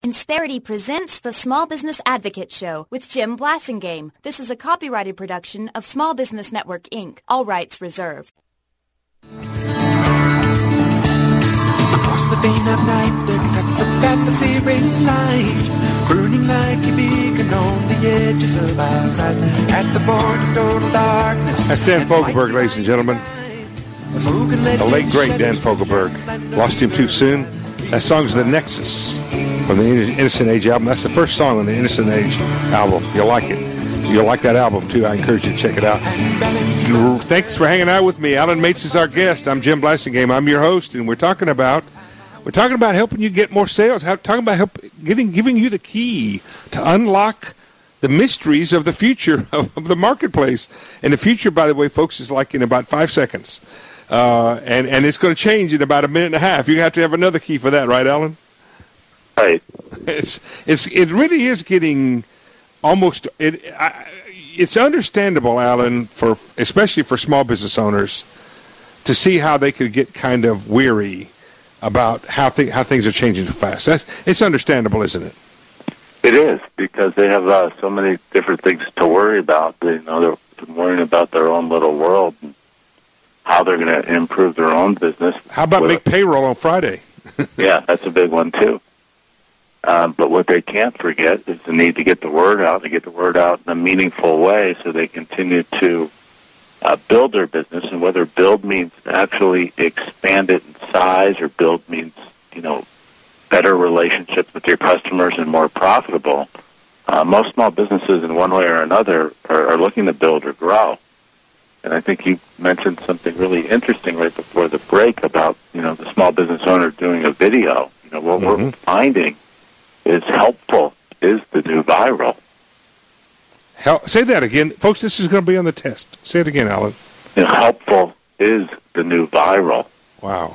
Insperity presents the Small Business Advocate Show with Jim Blasingame. This is a copyrighted production of Small Business Network, Inc. All rights reserved. Across the vein of night, there cuts a path of searing light, burning like a beacon on the edges of our sight, at the point of total darkness. That's Dan Fogelberg, ladies and gentlemen. The late, great Dan Fogelberg. Lost him too soon. That song's The Nexus from the Innocent Age album. That's the first song on the Innocent Age album. You'll like it. You'll like that album, too. I encourage you to check it out. Thanks for hanging out with me. Alan Mates is our guest. I'm Jim Blasingame. I'm your host, and we're talking about helping you get more sales. Talking about giving you the key to unlock the mysteries of the future of the marketplace. And the future, by the way, folks, is like in about 5 seconds. And it's going to change in about a minute and a half. You're going to have another key for that, right, Alan? Right. It really is getting almost. It's understandable, Alan, especially for small business owners, to see how they could get kind of weary about how things are changing so fast. It's understandable, isn't it? It is, because they have so many different things to worry about. They're worrying about their own little world and how they're going to improve their own business. How about make payroll on Friday? Yeah, that's a big one, too. But what they can't forget is the need to get the word out, in a meaningful way so they continue to build their business. And whether build means actually expand it in size or build means, better relationships with your customers and more profitable, most small businesses in one way or another are looking to build or grow. And I think you mentioned something really interesting right before the break about, the small business owner doing a video. What we're finding is helpful is the new viral. Say that again. Folks, this is going to be on the test. Say it again, Alan. Helpful is the new viral. Wow.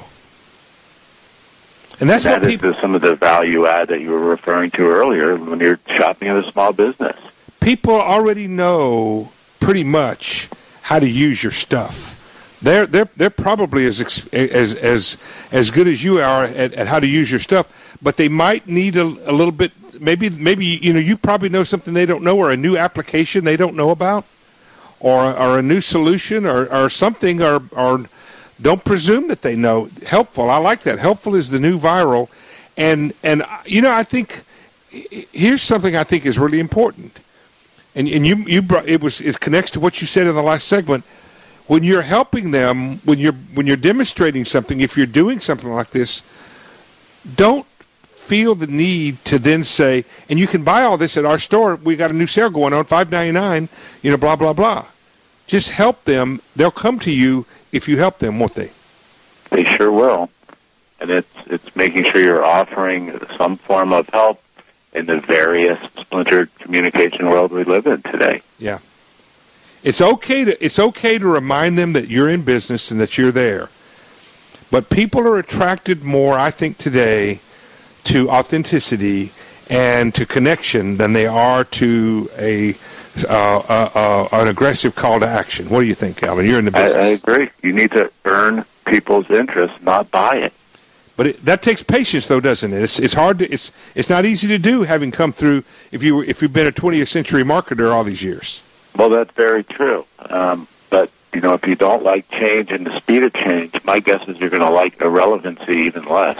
And that is some of the value add that you were referring to earlier when you're shopping at a small business. People already know pretty much how to use your stuff. They're probably as good as you are at how to use your stuff, but they might need a little bit. Maybe you probably know something they don't know, or a new application they don't know about, or a new solution, or something, or don't presume that they know. Helpful, I like that. Helpful is the new viral, and I think here's something I think is really important, and you brought it connects to what you said in the last segment. When you're helping them, when you're demonstrating something, if you're doing something like this, don't feel the need to then say, and you can buy all this at our store. We got a new sale going on, $5.99. Blah blah blah. Just help them. They'll come to you if you help them, won't they? They sure will. And it's making sure you're offering some form of help in the various splintered communication world we live in today. Yeah. It's okay to remind them that you're in business and that you're there. But people are attracted more, I think, today to authenticity and to connection than they are to an aggressive call to action. What do you think, Alvin? You're in the business. I agree. You need to earn people's interest, not buy it. But that takes patience, though, doesn't it? It's hard to. It's not easy to do, having come through. If you've been a 20th century marketer all these years. Well, that's very true. But, if you don't like change and the speed of change, my guess is you're going to like irrelevancy even less.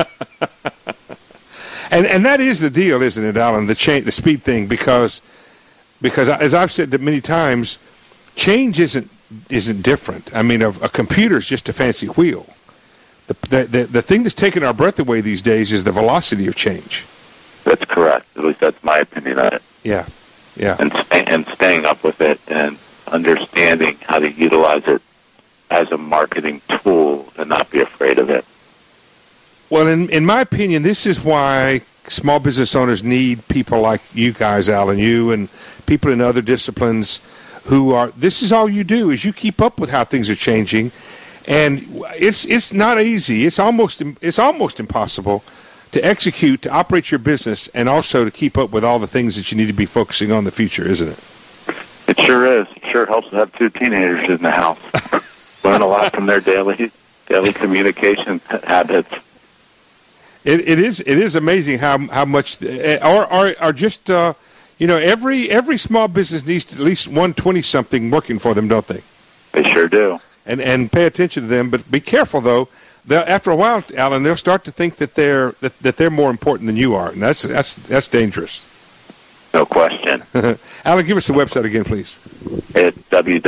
and that is the deal, isn't it, Alan, the speed thing, because as I've said many times, change isn't different. I mean, a computer is just a fancy wheel. The thing that's taking our breath away these days is the velocity of change. That's correct. At least that's my opinion on it. Yeah. And staying up with it and understanding how to utilize it as a marketing tool and not be afraid of it. Well, in my opinion, this is why small business owners need people like you guys, Alan, you and people in other disciplines this is all you do, is you keep up with how things are changing. And it's not easy. It's almost impossible to execute, to operate your business, and also to keep up with all the things that you need to be focusing on in the future, isn't it? It sure is. It sure helps to have two teenagers in the house. Learn a lot from their daily communication habits. It is amazing how much or just every small business needs at least 120-something working for them, don't they? They sure do. And pay attention to them, but be careful though. After a while, Alan, they'll start to think that they're more important than you are, and that's dangerous. No question. Alan, give us the website again, please. It's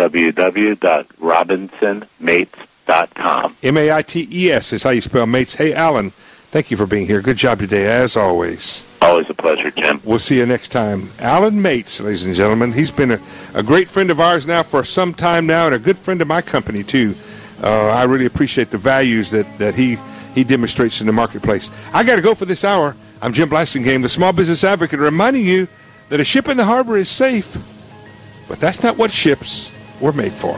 www.robinsonmates.com. Mates is how you spell mates. Hey, Alan, thank you for being here. Good job today, as always. Always a pleasure, Jim. We'll see you next time. Alan Mates, ladies and gentlemen. He's been a great friend of ours now for some time now, and a good friend of my company, too. I really appreciate the values that he demonstrates in the marketplace. I got to go for this hour. I'm Jim Blasingame, the Small Business Advocate, reminding you that a ship in the harbor is safe, but that's not what ships were made for.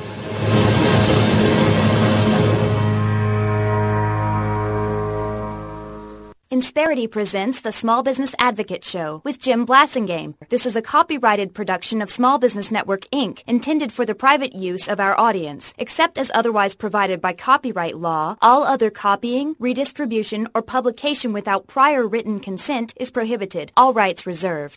Insperity presents the Small Business Advocate Show with Jim Blasingame. This is a copyrighted production of Small Business Network, Inc., intended for the private use of our audience. Except as otherwise provided by copyright law, all other copying, redistribution, or publication without prior written consent is prohibited. All rights reserved.